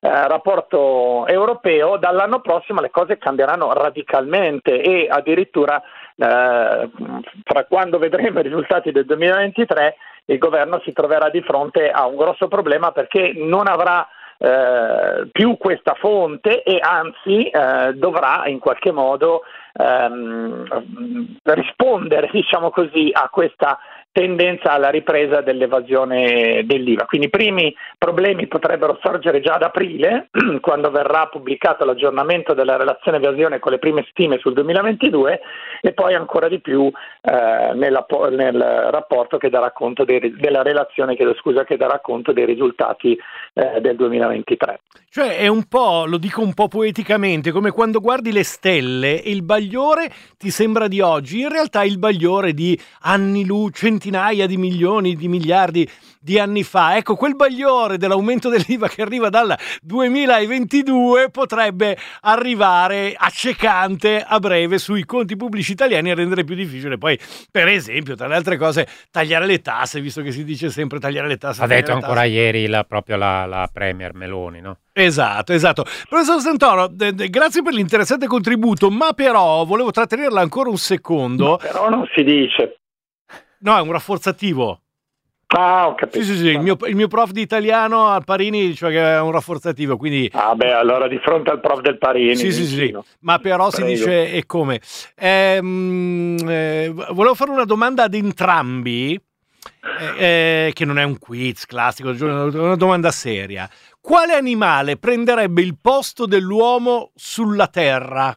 rapporto europeo, dall'anno prossimo le cose cambieranno radicalmente, e addirittura eh, fra quando vedremo i risultati del duemilaventitré il governo si troverà di fronte a un grosso problema, perché non avrà Eh, più questa fonte, e anzi eh, dovrà in qualche modo ehm, rispondere, diciamo così, a questa tendenza alla ripresa dell'evasione dell'I V A. Quindi i primi problemi potrebbero sorgere già ad aprile, quando verrà pubblicato l'aggiornamento della relazione evasione con le prime stime sul duemilaventidue, e poi ancora di più eh, nella, nel rapporto che darà conto dei, della relazione chiedo scusa, che darà conto dei risultati eh, del duemilaventitré. Cioè è un po', lo dico un po' poeticamente, come quando guardi le stelle e il bagliore ti sembra di oggi, in realtà il bagliore di anni luce, centinaia di milioni di miliardi di anni fa. Ecco, quel bagliore dell'aumento dell'I V A che arriva dal duemilaventidue potrebbe arrivare accecante a breve sui conti pubblici italiani e rendere più difficile poi, per esempio, tra le altre cose, tagliare le tasse, visto che si dice sempre tagliare le tasse. Ha detto ancora tasse. ieri la, proprio la, la Premier Meloni, no? Esatto, esatto. Professor Santoro, d- d- grazie per l'interessante contributo, ma però volevo trattenerla ancora un secondo. No, però non si dice. No, è un rafforzativo. Ah, ho capito. Sì, sì, sì, il mio, il mio prof di italiano al Parini diceva che è un rafforzativo, quindi... Ah beh, allora di fronte al prof del Parini. Sì, sì, sì, vicino. ma però Prego. si dice e come. Ehm, eh, volevo fare una domanda ad entrambi, eh, eh, che non è un quiz classico, è una domanda seria. Quale animale prenderebbe il posto dell'uomo sulla Terra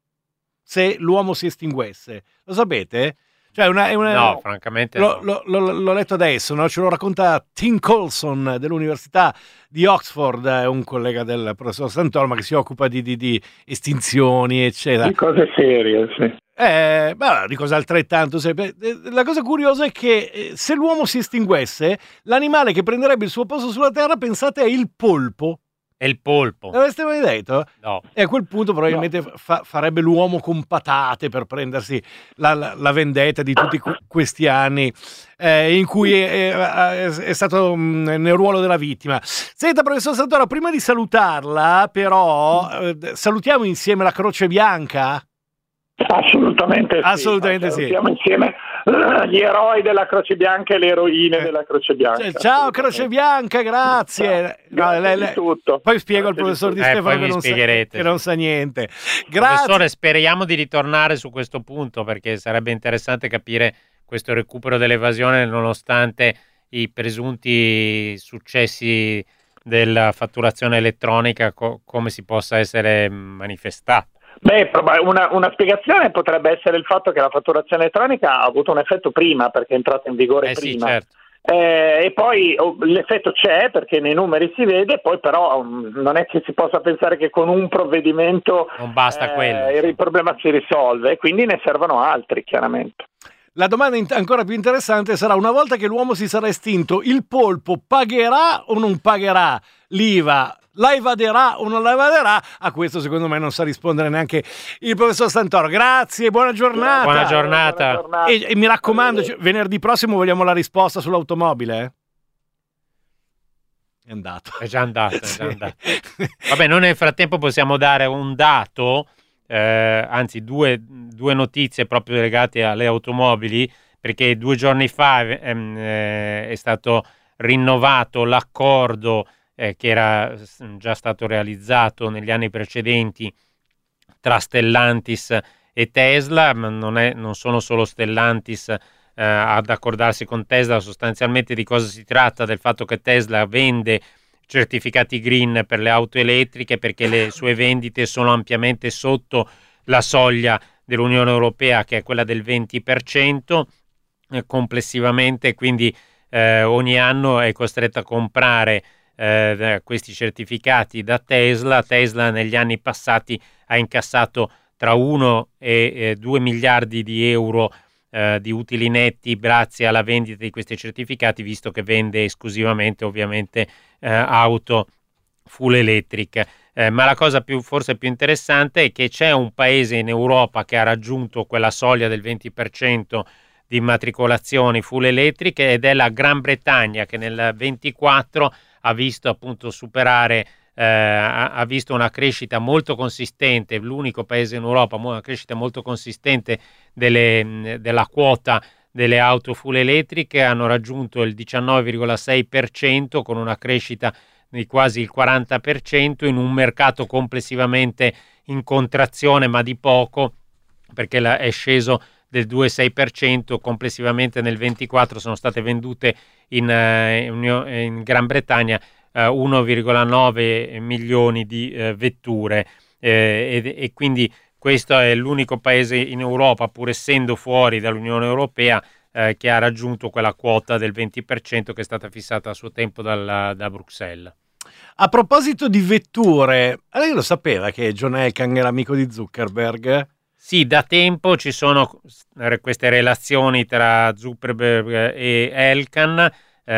se l'uomo si estinguesse? Lo sapete? Cioè una, è una, No, francamente l'ho, no. l'ho, l'ho, l'ho letto adesso, no? Ce lo racconta Tim Coulson dell'Università di Oxford, è un collega del professor Santoro, ma che si occupa di, di, di estinzioni, eccetera. Di cose serie, sì. Eh, beh, di cose altrettanto. La cosa curiosa è che se l'uomo si estinguesse, l'animale che prenderebbe il suo posto sulla Terra, pensate, è il polpo. È il polpo. L'aveste mai detto? No. E a quel punto probabilmente No. fa, farebbe l'uomo con patate per prendersi la, la, la vendetta di tutti questi anni eh, in cui è, è, è stato mh, nel ruolo della vittima. Senta, professor Santoro, prima di salutarla, però, eh, salutiamo insieme la Croce Bianca? Assolutamente sì. Assolutamente sì. Siamo insieme gli eroi della Croce Bianca e le eroine della Croce Bianca. Ciao Croce Bianca, grazie. Ciao, no, lei, lei, tutto. poi spiego Grazie al professor Di Eh, Stefano poi che mi non, sa, spiegherete, che non sì. sa niente. Grazie. Professore, speriamo di ritornare su questo punto, perché sarebbe interessante capire questo recupero dell'evasione nonostante i presunti successi della fatturazione elettronica, co- come si possa essere manifestato. Beh, una, una spiegazione potrebbe essere il fatto che la fatturazione elettronica ha avuto un effetto prima, perché è entrata in vigore Eh sì, prima. certo. Eh, e poi oh, l'effetto c'è perché nei numeri si vede, poi però um, non è che si possa pensare che con un provvedimento Non basta eh, quello. il problema si risolve, quindi ne servono altri, chiaramente. La domanda in- ancora più interessante sarà: una volta che l'uomo si sarà estinto, il polpo pagherà o non pagherà l'I V A? La evaderà o non la evaderà? A questo secondo me non sa rispondere neanche il professor Santoro. Grazie, buona giornata. Buona giornata. Buona giornata. E, e mi raccomando, cioè, venerdì prossimo vogliamo la risposta sull'automobile. Eh? È andato. È già andato, è già Sì. andato. Vabbè, noi nel frattempo possiamo dare un dato, eh, anzi due, due notizie proprio legate alle automobili, perché due giorni fa ehm, eh, è stato rinnovato l'accordo eh, che era già stato realizzato negli anni precedenti tra Stellantis e Tesla, ma non, è, non sono solo Stellantis eh, ad accordarsi con Tesla. Sostanzialmente di cosa si tratta? Del fatto che Tesla vende certificati green per le auto elettriche perché le sue vendite sono ampiamente sotto la soglia dell'Unione Europea, che è quella del venti per cento eh, complessivamente, quindi eh, ogni anno è costretta a comprare eh, questi certificati da Tesla. Tesla negli anni passati ha incassato tra uno e due miliardi di euro eh, di utili netti grazie alla vendita di questi certificati, visto che vende esclusivamente ovviamente eh, auto full electric. Eh, ma la cosa più, forse più interessante è che c'è un paese in Europa che ha raggiunto quella soglia del venti per cento di immatricolazioni full elettriche, ed è la Gran Bretagna, che nel ventiquattro ha visto appunto superare Eh, ha, ha visto una crescita molto consistente, l'unico paese in Europa, una crescita molto consistente delle, della quota delle auto full elettriche. Hanno raggiunto il diciannove virgola sei per cento con una crescita di quasi il quaranta per cento in un mercato complessivamente in contrazione, ma di poco, perché la, è sceso del due virgola sei per cento. Complessivamente nel ventiquattro sono state vendute in, in, in Gran Bretagna uno virgola nove milioni di eh, vetture eh, e, e quindi questo è l'unico paese in Europa, pur essendo fuori dall'Unione Europea, eh, che ha raggiunto quella quota del venti per cento che è stata fissata a suo tempo dalla, da Bruxelles. A proposito di vetture, lei lo sapeva che John Elkann era amico di Zuckerberg? Sì, da tempo ci sono queste relazioni tra Zuckerberg e Elkann.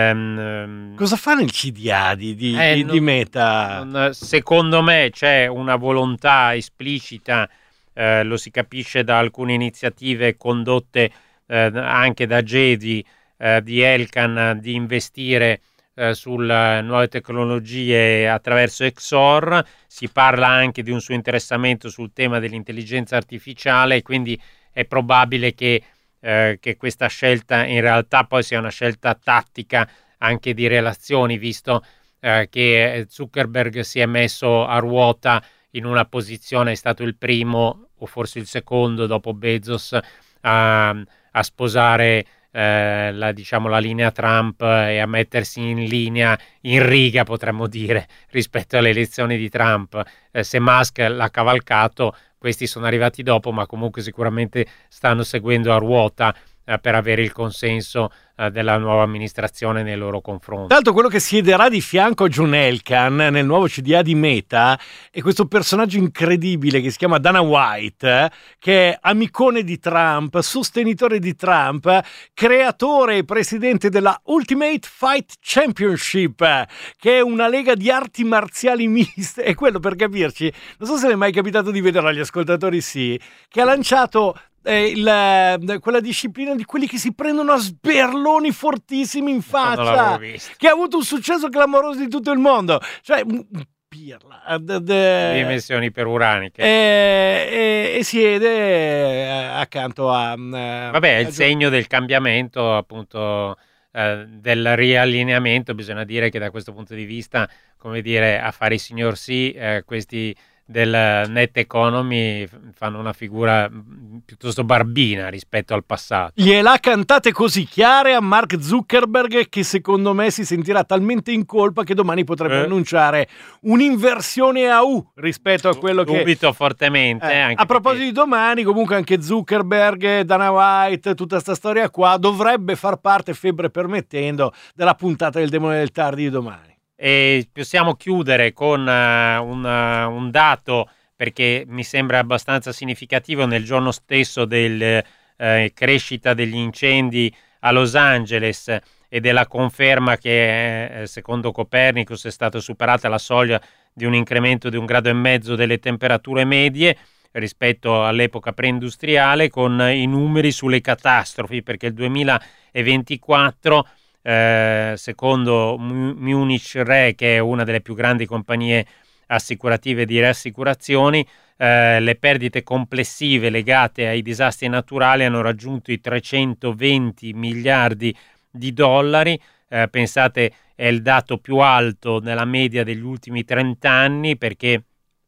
Um, Cosa fa nel C D A di, di, eh, di, non, di Meta? Non, secondo me c'è una volontà esplicita, eh, lo si capisce da alcune iniziative condotte eh, anche da Jedi eh, di Elkann, di investire eh, sulle nuove tecnologie attraverso X O R. Si parla anche di un suo interessamento sul tema dell'intelligenza artificiale, quindi è probabile che Eh, che questa scelta in realtà poi sia una scelta tattica anche di relazioni, visto eh, che Zuckerberg si è messo a ruota in una posizione, è stato il primo o forse il secondo dopo Bezos a, a sposare eh, la, diciamo, la linea Trump e a mettersi in linea, in riga potremmo dire, rispetto alle elezioni di Trump. Eh, se Musk l'ha cavalcato, questi sono arrivati dopo, ma comunque sicuramente stanno seguendo a ruota eh, per avere il consenso eh, della nuova amministrazione nei loro confronti. Tanto quello che siederà di fianco a John Elkann nel nuovo C D A di Meta è questo personaggio incredibile che si chiama Dana White, eh, che è amicone di Trump, sostenitore di Trump, creatore e presidente della Ultimate Fight Championship, eh, che è una lega di arti marziali miste. E quello, per capirci, non so se è mai capitato di vederlo, agli ascoltatori sì, che ha lanciato Eh, il, quella disciplina di quelli che si prendono a sberloni fortissimi in faccia, che ha avuto un successo clamoroso di tutto il mondo, cioè un pirla de, de, dimensioni peruraniche, e, e, e siede accanto a vabbè, è il a segno del cambiamento, appunto, eh, del riallineamento. Bisogna dire che da questo punto di vista, come dire, a fare i signor sì, eh, questi del net economy fanno una figura piuttosto barbina rispetto al passato. Gliel'ha cantate così chiare a Mark Zuckerberg che secondo me si sentirà talmente in colpa che domani potrebbe eh. annunciare un'inversione a U rispetto a quello Dubito che... Dubito fortemente. Eh, anche a proposito perché... di domani, comunque anche Zuckerberg, Dana White, tutta sta storia qua dovrebbe far parte, febbre permettendo, della puntata del Demone del Tardi di domani. E possiamo chiudere con uh, un, uh, un dato, perché mi sembra abbastanza significativo. Nel giorno stesso della uh, crescita degli incendi a Los Angeles e della conferma che eh, secondo Copernicus è stata superata la soglia di un incremento di un grado e mezzo delle temperature medie rispetto all'epoca preindustriale, con i numeri sulle catastrofi, perché il duemilaventiquattro Eh, secondo Munich Re, che è una delle più grandi compagnie assicurative di riassicurazioni, eh, le perdite complessive legate ai disastri naturali hanno raggiunto i trecentoventi miliardi di dollari. Eh, pensate, è il dato più alto nella media degli ultimi trenta anni, perché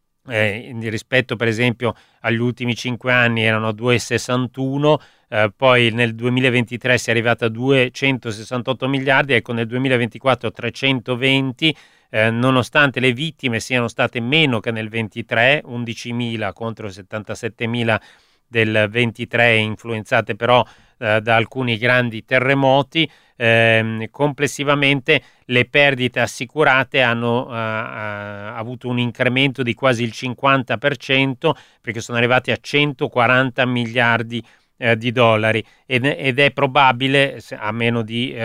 eh, rispetto per esempio agli ultimi cinque anni erano a due virgola sessantuno. Uh, poi nel duemilaventitré si è arrivata a duecentosessantotto miliardi, ecco nel duemilaventiquattro trecentoventi, eh, nonostante le vittime siano state meno che nel ventitré, undicimila contro settantasettemila del ventitré, influenzate però eh, da alcuni grandi terremoti. Eh, complessivamente le perdite assicurate hanno uh, uh, avuto un incremento di quasi il cinquanta per cento, perché sono arrivati a centoquaranta miliardi Eh, di dollari, ed, ed è probabile, a meno di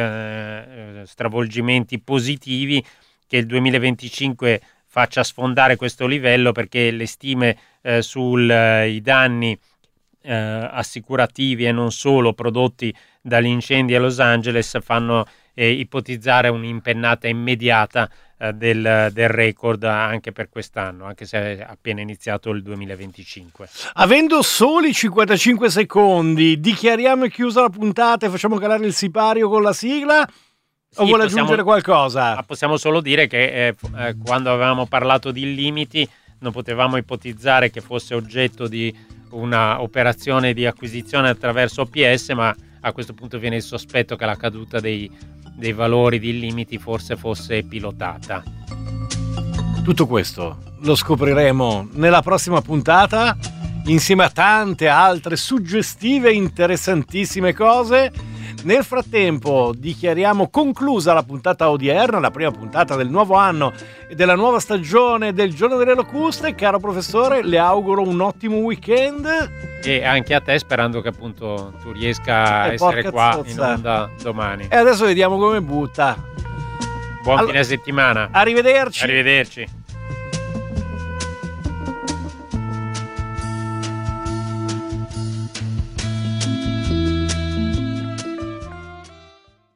eh, stravolgimenti positivi, che il duemilaventicinque faccia sfondare questo livello, perché le stime eh, sui eh, danni eh, assicurativi e non solo prodotti dagli incendi a Los Angeles fanno eh, ipotizzare un'impennata immediata eh, del, del record anche per quest'anno, anche se è appena iniziato il duemilaventicinque. Avendo soli cinquantacinque secondi, dichiariamo chiusa la puntata e facciamo calare il sipario con la sigla? O sì, vuole possiamo, aggiungere qualcosa? Possiamo solo dire che eh, eh, quando avevamo parlato di limiti non potevamo ipotizzare che fosse oggetto di una operazione di acquisizione attraverso O P S, ma a questo punto viene il sospetto che la caduta dei, dei valori di limiti forse fosse pilotata. Tutto questo lo scopriremo nella prossima puntata, insieme a tante altre suggestive e interessantissime cose. Nel frattempo dichiariamo conclusa la puntata odierna, la prima puntata del nuovo anno e della nuova stagione del Giorno delle Locuste. Caro professore, le auguro un ottimo weekend. E anche a te, sperando che appunto tu riesca a eh, essere qua zozza. in onda domani. E adesso vediamo come butta. Buon All- fine settimana. Arrivederci. Arrivederci.